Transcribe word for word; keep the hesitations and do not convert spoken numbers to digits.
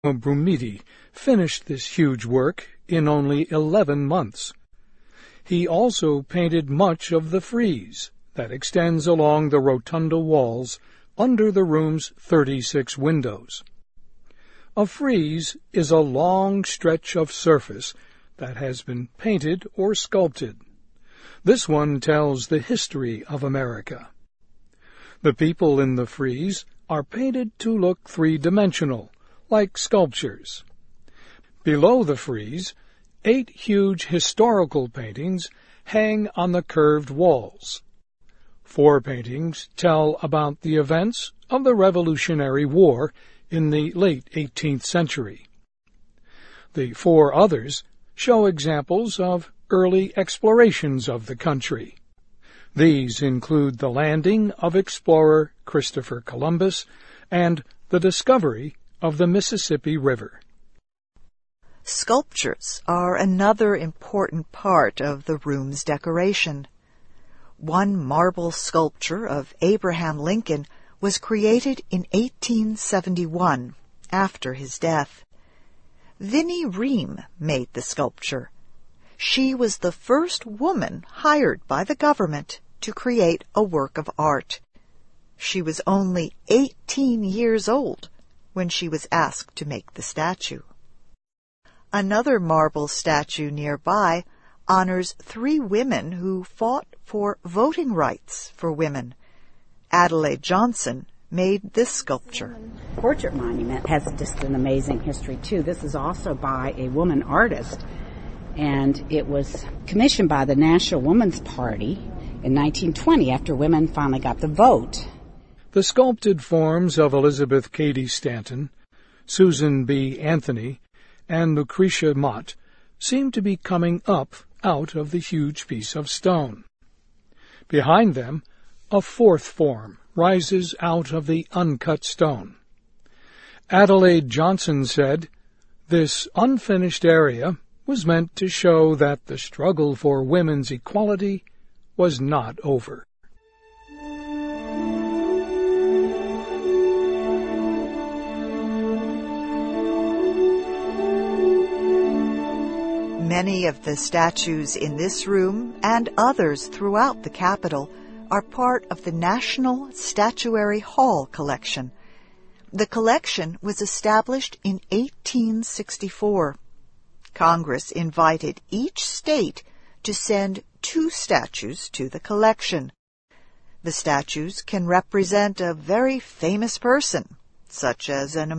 Brumidi finished this huge work in only eleven months. He also painted much of the frieze that extends along the rotunda walls under the room's thirty-six windows. A frieze is a long stretch of surface that has been painted or sculpted. This one tells the history of America. The people in the frieze are painted to look three-dimensional, like sculptures. Below the frieze, eight huge historical paintings hang on the curved walls. Four paintings tell about the events of the Revolutionary War in the late eighteenth century. The four others show examples of early explorations of the country. These include the landing of explorer Christopher Columbus and the discovery of the Mississippi River. Sculptures are another important part of the room's decoration. One marble sculpture of Abraham Lincoln was created in eighteen seventy-one, after his death. Vinnie Ream made the sculpture. She was the first woman hired by the government to create a work of art. She was only eighteen years old when she was asked to make the statue. Another marble statue nearby honors three women who fought for voting rights for women. Adelaide Johnson made this sculpture. The portrait monument has just an amazing history, too. This is also by a woman artist, and it was commissioned by the National Woman's Party in nineteen twenty after women finally got the vote. The sculpted forms of Elizabeth Cady Stanton, Susan B. Anthony, and Lucretia Mott seem to be coming up out of the huge piece of stone. Behind them, a fourth form rises out of the uncut stone. Adelaide Johnson said, "This unfinished area was meant to show that the struggle for women's equality was not over." Many of the statues in this room and others throughout the Capitol are part of the National Statuary Hall collection. The collection was established in eighteen sixty-four. Congress invited each state to send two statues to the collection. The statues can represent a very famous person, such as an